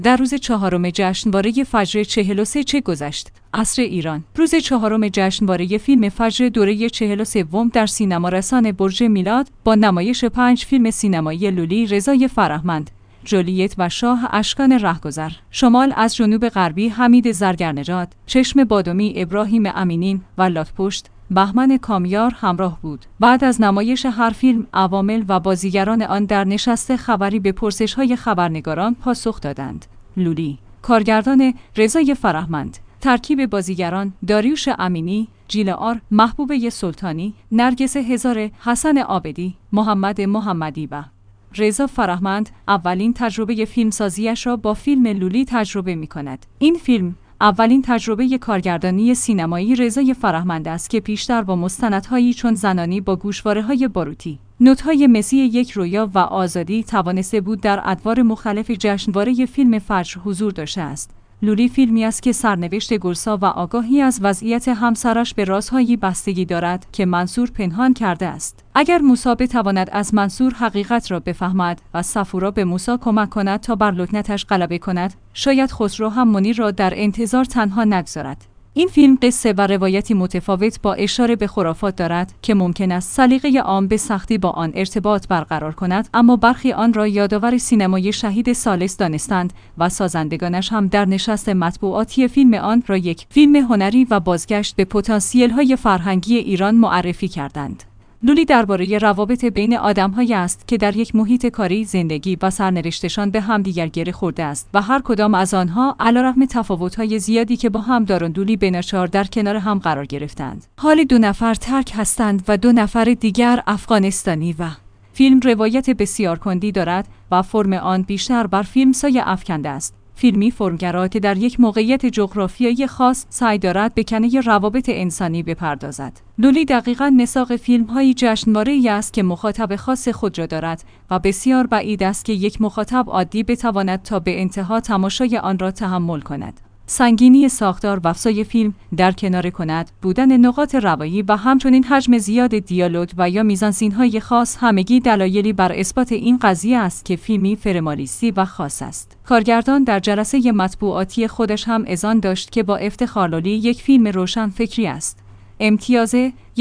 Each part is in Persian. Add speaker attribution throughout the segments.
Speaker 1: در روز چهارم جشنواره فجر 43 چه گذشت؟ عصر ایران. روز چهارم جشنواره فیلم فجر دوره 43 در سینما رسان برج میلاد با نمایش 5 فیلم سینمایی لولی، رضای فرهمند، جولیت و شاه، اشکان رهگذر. شمال از جنوب غربی حمید زرگرنژاد، چشم بادامی ابراهیم امینین و لاتپشت بهمن کامیار همراه بود. بعد از نمایش هر فیلم، عوامل و بازیگران آن در نشست خبری به پرسش‌های خبرنگاران پاسخ دادند. لولی. کارگردان رضای فرهمند. ترکیب بازیگران: داریوش امینی، جیله‌آر، محبوبه سلطانی، نرگس هزاره، حسن عابدی، محمد محمدی و رضا فرهمند اولین تجربه فیلمسازیش را با فیلم لولی تجربه می‌کند. این فیلم اولین تجربه کارگردانی سینمایی رضای فرهمند است که پیشتر با مستندهایی چون زنانی با گوشواره‌های باروتی، نوت‌های مسی یک رویا و آزادی توانسته بود در ادوار مختلف جشنواره فیلم فجر حضور داشته است. لولی فیلمی است که سرنوشت گلسا و آگاهی از وضعیت همسرش به رازهایی بستگی دارد که منصور پنهان کرده است. اگر موسی بتواند از منصور حقیقت را بفهمد و صفورا به موسی کمک کند تا بر لکنتش غلبه کند، شاید خسرو هم منیر را در انتظار تنها نگذارد. این فیلم قصه و روایتی متفاوت با اشاره به خرافات دارد که ممکن است سلیقه عام به سختی با آن ارتباط برقرار کند، اما برخی آن را یادآور سینمای شهید ثالث دانستند و سازندگانش هم در نشست مطبوعاتی فیلم آن را یک فیلم هنری و بازگشت به پتانسیل‌های فرهنگی ایران معرفی کردند. لولی درباره روابط بین آدم‌هایی است که در یک محیط کاری، زندگی و سرنوشتشان به همدیگر گره خورده است و هر کدام از آنها علیرغم تفاوت‌های زیادی که با هم دارند، لولی بناچار در کنار هم قرار گرفتند. حال 2 نفر ترک هستند و 2 نفر دیگر افغانستانی و فیلم روایت بسیار کندی دارد و فرم آن بیشتر بر فیلم سایه افکنده است. فیلمی فرمگرا که در یک موقعیت جغرافیایی خاص سعی دارد به کنه روابط انسانی بپردازد. لولی دقیقاً نساق فیلم‌های جشنواره‌ای است که مخاطب خاص خود را دارد و بسیار بعید است که یک مخاطب عادی بتواند تا به انتها تماشای آن را تحمل کند. سنگینی ساختار و افزای فیلم در کنار کند بودن نقاط روایی و همچنین حجم زیاد دیالوگ و یا میزانسین‌های خاص همگی دلایلی بر اثبات این قضیه است که فیلمی فرمالیستی و خاص است. کارگردان در جلسه مطبوعاتی خودش هم اذعان داشت که با افتخار لولی یک فیلم روشن فکری است. امتیاز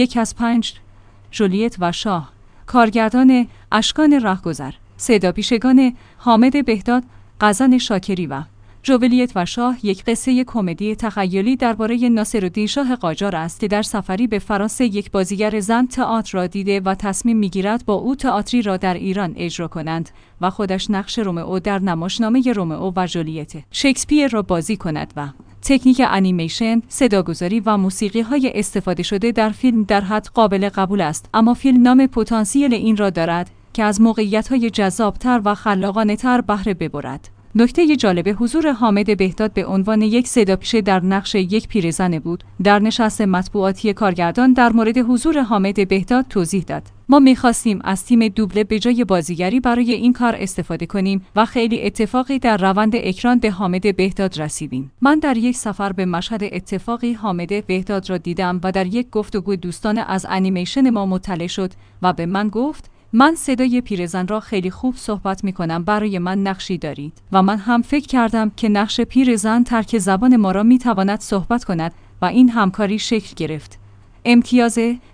Speaker 1: 1/5. جولیت و شاه. کارگردان اشکان رهگذر. صدا پیشگان حامد بهداد، غزن شاکری و جولیت و شاه یک قصه کمدی تخیلی درباره ناصرالدین شاه قاجار است که در سفری به فرانسه یک بازیگر زن تئاتر را دیده و تصمیم می‌گیرد با او تئاتری را در ایران اجرا کنند و خودش نقش رومئو در نمایشنامه رومئو و جولیت شکسپیر را بازی کند و تکنیک انیمیشن، صداگذاری و موسیقی‌های استفاده شده در فیلم در حد قابل قبول است، اما فیلم نام پتانسیل این را دارد که از موقعیت‌های جذاب‌تر و خلاقانه‌تر بهره ببرد. نکته جالب حضور حامد بهداد به عنوان یک صداپیشه در نقش یک پیرزن بود. در نشست مطبوعاتی کارگردان در مورد حضور حامد بهداد توضیح داد: ما می‌خواستیم از تیم دوبله به جای بازیگری برای این کار استفاده کنیم و خیلی اتفاقی در روند اکران به حامد بهداد رسیدیم. من در یک سفر به مشهد اتفاقی حامد بهداد را دیدم و در یک گفتگو دوستانه از انیمیشن ما مطلع شد و به من گفت: من صدای پیرزن را خیلی خوب صحبت می‌کنم، برای من نقشی دارید. و من هم فکر کردم که نقش پیرزن ترک زبان ما را می‌تواند صحبت کند و این همکاری شکل گرفت. امتیاز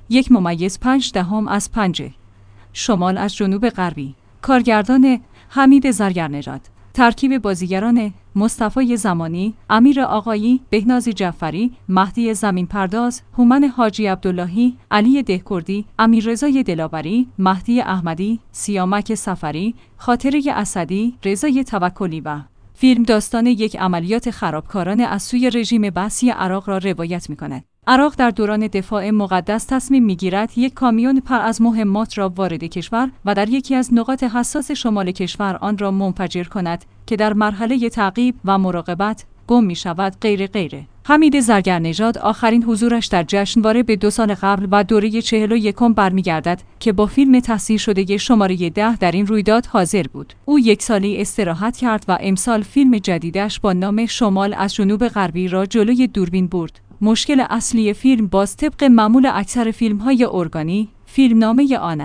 Speaker 1: 1.5/5. شمال از جنوب غربی. کارگردان حمید زرگرنژاد. ترکیب بازیگران: مصطفی زمانی، امیر آقایی، بهناز جعفری، مهدی زمین‌پرداز، هومن حاجی عبداللهی، علی دهکردی، امیررضای دلاوری، مهدی احمدی، سیامک سفری، خاطره اسدی، رضای توکلی و فیلم داستان یک عملیات خرابکارانه از سوی رژیم بعثی عراق را روایت می‌کند. عراق در دوران دفاع مقدس تصمیم می‌گیرد یک کامیون پر از مهمات را وارد کشور و در یکی از نقاط حساس شمال کشور آن را منفجر کند که در مرحله تعقیب و مراقبت گم می‌شود. غیره. حمید زرگرنژاد آخرین حضورش در جشنواره به 2 سال قبل و دوره 41 برمیگردد که با فیلم تحصیل شده شماره 10 در این رویداد حاضر بود. او 1 سالی استراحت کرد و امسال فیلم جدیدش با نام شمال از جنوب غربی را جلوی دوربین برد. مشکل اصلی فیلم باز طبق معمول اکثر فیلم‌های ارگانی، فیلمنامه آن است.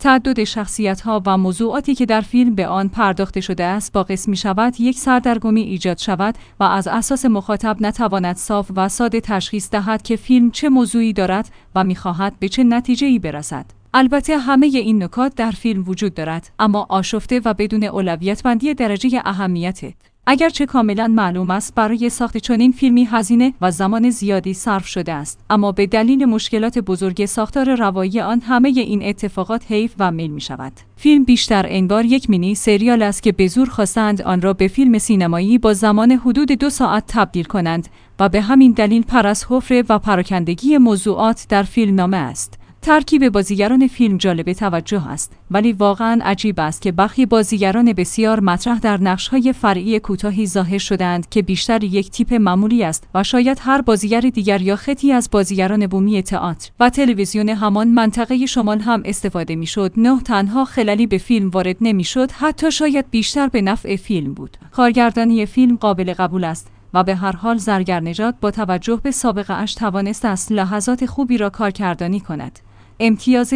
Speaker 1: تعدد شخصیت‌ها و موضوعاتی که در فیلم به آن پرداخته شده است باعث می‌شود یک سردرگمی ایجاد شود و از اساس مخاطب نتواند صاف و ساده تشخیص دهد که فیلم چه موضوعی دارد و می‌خواهد به چه نتیجه‌ای برسد. البته همه این نکات در فیلم وجود دارد، اما آشفته و بدون اولویت بندی درجه اهمیت. اگرچه کاملا معلوم است برای ساخت چنین فیلمی هزینه و زمان زیادی صرف شده است، اما به دلیل مشکلات بزرگ ساختار روایی آن همه این اتفاقات حیف و میل می شود. فیلم بیشتر انگار یک مینی سریال است که به زور خواستند آن را به فیلم سینمایی با زمان حدود 2 ساعت تبدیل کنند و به همین دلیل پر از حفره و پراکندگی موضوعات در فیلمنامه است. ترکیب بازیگران فیلم جالب توجه است، ولی واقعاً عجیب است که برخی بازیگران بسیار مطرح در نقش‌های فرعی کوتاهی ظاهر شدند که بیشتر یک تیپ معمولی است و شاید هر بازیگر دیگر یا خطی از بازیگران بومی تئاتر و تلویزیون همان منطقه شمال هم استفاده می‌شد. نه تنها خللی به فیلم وارد نمی‌شد، حتی شاید بیشتر به نفع فیلم بود. کارگردانی فیلم قابل قبول است و به هر حال زرگرنژاد با توجه به سابقه اش توانسته است لحظات خوبی را کارگردانی کند. امتیاز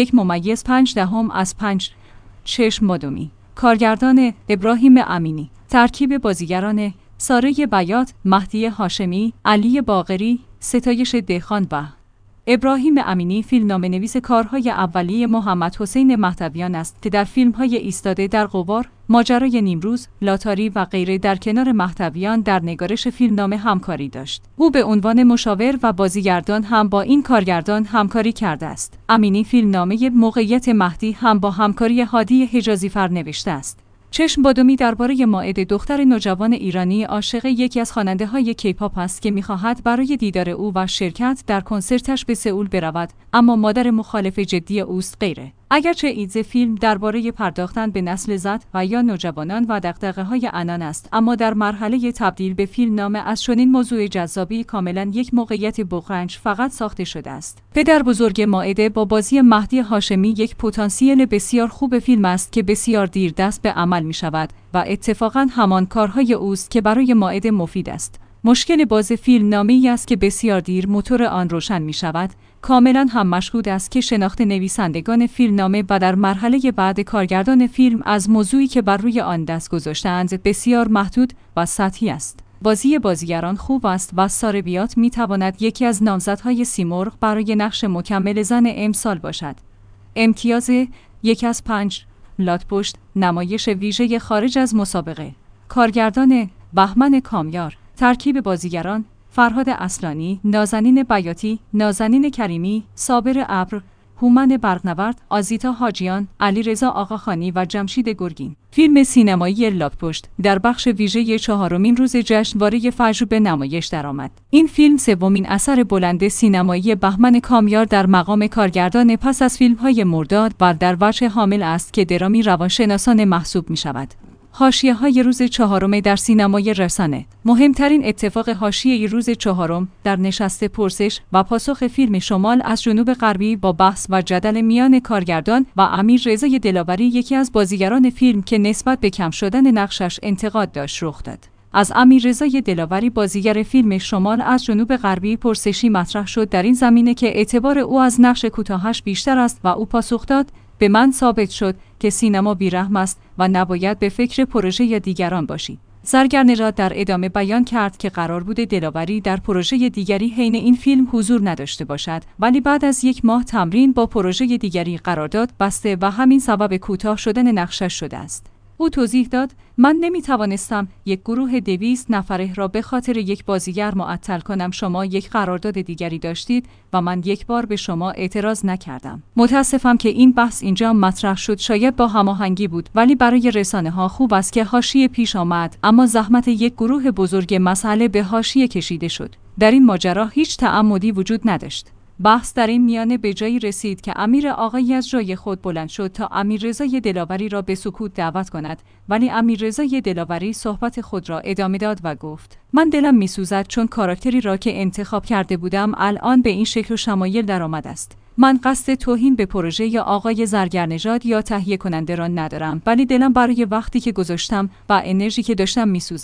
Speaker 1: 1.5 چشم بادامی. کارگردان ابراهیم امینی. ترکیب بازیگران ساره بیات، مهدی هاشمی، علی باقری، ستایش دهخان و ابراهیم امینی فیلمنامه‌نویس کارهای اولیه محمد حسین مهدویان است که در فیلم‌های ایستاده در غبار، ماجرای نیمروز، لاتاری و غیره در کنار مهدویان در نگارش فیلمنامه همکاری داشت. او به عنوان مشاور و بازیگردان هم با این کارگردان همکاری کرده است. امینی فیلمنامه موقعیت مهدی هم با همکاری هادی حجازیفر نوشته است. چشم بادامی درباره مائده، دختر نوجوان ایرانی عاشق یکی از خواننده‌های کی‌پاپ است که می‌خواهد برای دیدار او و شرکت در کنسرتش به سئول برود، اما مادر مخالف جدی اوست غیره. اگرچه ایده فیلم درباره پرداختن به نسل زد و یا نوجوانان و دغدغه‌های آنان است، اما در مرحله تبدیل به فیلمنامه از چنین موضوع جذابی کاملاً یک موقعیت بغرنج فقط ساخته شده است. پدر بزرگ مائده با بازی مهدی هاشمی یک پتانسیل بسیار خوب فیلم است که بسیار دیر دست به عمل می شود و اتفاقاً همان کارهای اوست که برای مائده مفید است. مشکل باز فیلمنامه‌ای است که بسیار دیر موتور آن روشن می شود. کاملاً هم مشهود است که شناخت نویسندگان فیلمنامه و در مرحله بعد کارگردان فیلم از موضوعی که بر روی آن دست گذاشته‌اند بسیار محدود و سطحی است. بازی بازیگران خوب است و ساره بیات می تواند یکی از نامزدهای سیمرغ برای نقش مکمل زن امسال باشد. امتیاز 1/5 لات‌پشت. نمایش ویژه خارج از مسابقه. کارگردان بهمن کامیار. ترکیب بازیگران فرهاد اصلانی، نازنین بیاتی، نازنین کریمی، صابر ابر، هومن برقنورد، آزیتا حاجیان، علیرضا آقاخانی و جمشید گرگین. فیلم سینمایی لات‌پشت در بخش ویژه 4مین روز جشنواره فجر به نمایش درآمد. این فیلم سومین اثر بلند سینمایی بهمن کامیار در مقام کارگردان پس از فیلم‌های مرداد و در وجه حامل است که درامی روانشناسانه محسوب می‌شود. حاشیه‌های روز 4 در سینمای رسانه. مهمترین اتفاق حاشیه روز 4 در نشست پرسش و پاسخ فیلم شمال از جنوب غربی با بحث و جدل میان کارگردان و امیر رضای دلاوری، یکی از بازیگران فیلم که نسبت به کم شدن نقشش انتقاد داشت، رخ داد. از امیر رضای دلاوری، بازیگر فیلم شمال از جنوب غربی، پرسشی مطرح شد در این زمینه که اعتبار او از نقش کوتاهش بیشتر است و او پاسخ داد: به من ثابت شد که سینما بیرحم است و نباید به فکر پروژه یا دیگران باشی. زرگرنژاد در ادامه بیان کرد که قرار بود دلاوری در پروژه دیگری حین این فیلم حضور نداشته باشد، ولی بعد از 1 ماه تمرین با پروژه دیگری قرارداد بسته و همین سبب کوتاه شدن نقشش شده است. او توضیح داد: من نمیتوانستم یک گروه 200 نفره را به خاطر یک بازیگر معطل کنم. شما یک قرارداد دیگری داشتید و من یک بار به شما اعتراض نکردم. متاسفم که این بحث اینجا مطرح شد. شاید با هماهنگی بود، ولی برای رسانه‌ها خوب است که حاشیه پیش آمد، اما زحمت یک گروه بزرگ مسئله به حاشیه کشیده شد. در این ماجرا هیچ تعمدی وجود نداشت. بحث در این میانه به جایی رسید که امیر آقایی از جای خود بلند شد تا امیررضای دلاوری را به سکوت دعوت کند، ولی امیررضای دلاوری صحبت خود را ادامه داد و گفت: من دلم میسوزد چون کاراکتری را که انتخاب کرده بودم الان به این شکل و شمایل درآمده است. من قصد توهین به پروژه یا آقای زرگرنژاد یا تهیه کننده را ندارم، ولی دلم برای وقتی که گذاشتم و انرژی که داشتم میسوزد.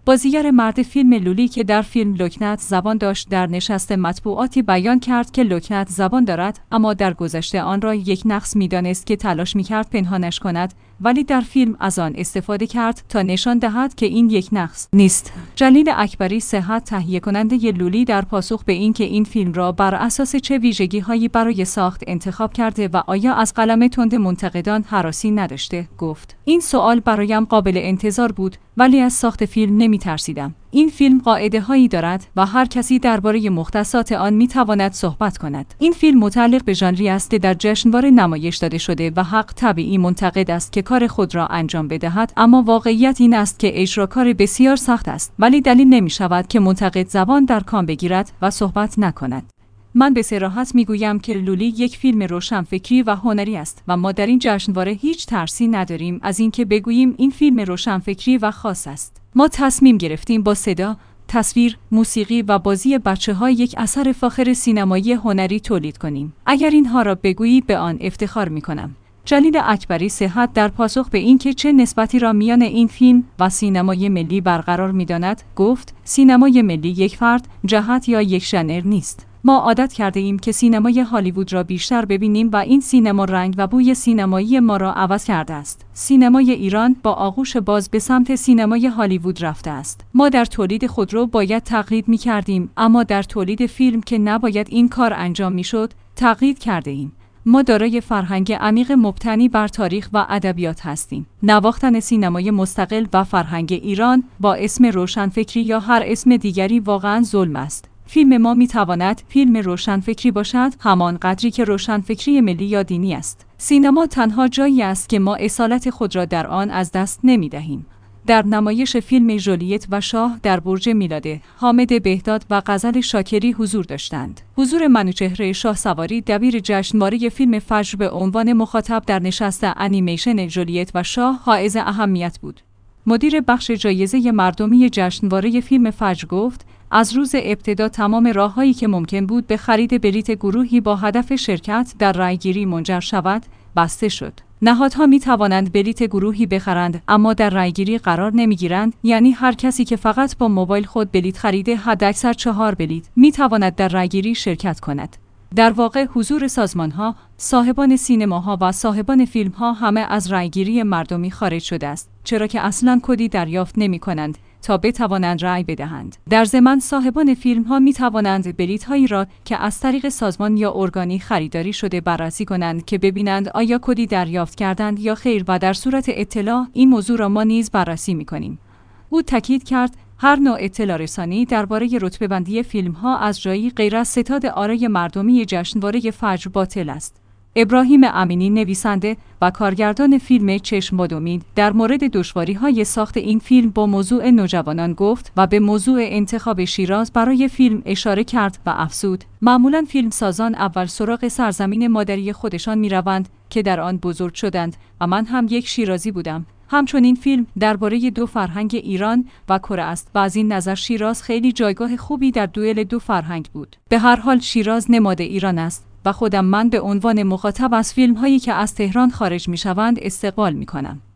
Speaker 1: بازیگر مرد فیلم لولی که در فیلم لکنت زبان داشت در نشست مطبوعاتی بیان کرد که لکنت زبان دارد، اما در گذشته آن را یک نقص می‌دانست که تلاش می‌کرد پنهانش کند، ولی در فیلم از آن استفاده کرد تا نشان دهد که این یک نقص نیست. جلیل اکبری صحت تهیه کننده لولی در پاسخ به این که این فیلم را بر اساس چه ویژگی‌هایی برای ساخت انتخاب کرده و آیا از قلم تند منتقدان هراسی نداشته، گفت: این سوال برایم قابل انتظار بود، ولی از ساخت فیلم نمی‌ترسیدم. این فیلم قاعده‌هایی دارد و هر کسی درباره مختصات آن می‌تواند صحبت کند. این فیلم متعلق به ژانری است که در جشنواره نمایش داده شده و حق طبیعی منتقد است که کار خود را انجام بدهد، اما واقعیت این است که اجرا کار بسیار سخت است، ولی دلیل نمی‌شود که منتقد زبان در کام بگیرد و صحبت نکند. من به صراحت میگویم که لولی یک فیلم روشنفکری و هنری است و ما در این جشنواره هیچ ترسی نداریم از اینکه بگوییم این فیلم روشنفکری و خاص است. ما تصمیم گرفتیم با صدا، تصویر، موسیقی و بازی بچه‌ها یک اثر فاخر سینمایی هنری تولید کنیم. اگر اینها را بگویید به آن افتخار می‌کنم. جلیل اکبری صحت در پاسخ به اینکه چه نسبتی را میان این فیلم و سینمای ملی برقرار می‌داند، گفت: سینمای ملی یک فرد، جهت یا یک ژانر نیست. ما عادت کرده ایم که سینمای هالیوود را بیشتر ببینیم و این سینما رنگ و بوی سینمایی ما را عوض کرده است. سینمای ایران با آغوش باز به سمت سینمای هالیوود رفته است. ما در تولید خودرو باید تقلید می کردیم، اما در تولید فیلم که نباید این کار انجام می شد، تقلید کرده ایم. ما دارای فرهنگ عمیق مبتنی بر تاریخ و ادبیات هستیم. نواختن سینمای مستقل و فرهنگ ایران با اسم روشنفکری یا هر اسم دیگری واقعاً ظلم است. فیلم ما میتواند فیلم روشنفکری باشد، همان قدری که روشنفکری ملی یا دینی است. سینما تنها جایی است که ما اصالت خود را در آن از دست نمیدهیم. در نمایش فیلم ژولیت و شاه در برج میلاده، حامد بهداد و غزل شاکری حضور داشتند. حضور منوچهر شاه سواری دبیر جشنواره فیلم فجر به عنوان مخاطب در نشست انیمیشن ژولیت و شاه حائز اهمیت بود. مدیر بخش جایزه مردمی جشنواره فیلم فجر گفت: از روز ابتدا تمام راه‌هایی که ممکن بود به خرید بلیت گروهی با هدف شرکت در رأیگیری منجر شود، بسته شد. نهادها می توانند بلیت گروهی بخرند، اما در رأیگیری قرار نمیگیرند، یعنی هر کسی که فقط با موبایل خود بلیت خریده حداکثر 4 بلیت می تواند در رأیگیری شرکت کند. در واقع حضور سازمان‌ها، صاحبان سینماها و صاحبان فیلم‌ها همه از رأیگیری مردمی خارج شده است، چرا که اصلاً کدی دریافت نمی‌کنند تا بتوانند رأی بدهند. در ضمن صاحبان فیلم‌ها می‌توانند بلیط‌هایی را که از طریق سازمان یا ارگانی خریداری شده بررسی کنند که ببینند آیا کدی دریافت کردند یا خیر، و در صورت اطلاع این موضوع را ما نیز بررسی می‌کنیم. او تاکید کرد هر نوع اطلاع رسانی درباره رتبه‌بندی فیلم‌ها از جایی غیر از ستاد آرای مردمی جشنواره فجر باطل است. ابراهیم امینی نویسنده و کارگردان فیلم چشم باد امید در مورد دشواری‌های ساخت این فیلم با موضوع نوجوانان گفت و به موضوع انتخاب شیراز برای فیلم اشاره کرد و افزود: معمولاً فیلمسازان اول سراغ سرزمین مادری خودشان می‌روند که در آن بزرگ شدند و من هم یک شیرازی بودم. همچنین فیلم درباره دو فرهنگ ایران و کره است و از این نظر شیراز خیلی جایگاه خوبی در دوئل دو فرهنگ بود. به هر حال شیراز نماد ایران است و خودم من به عنوان مخاطب از فیلم‌هایی که از تهران خارج می‌شوند استقبال می‌کنم.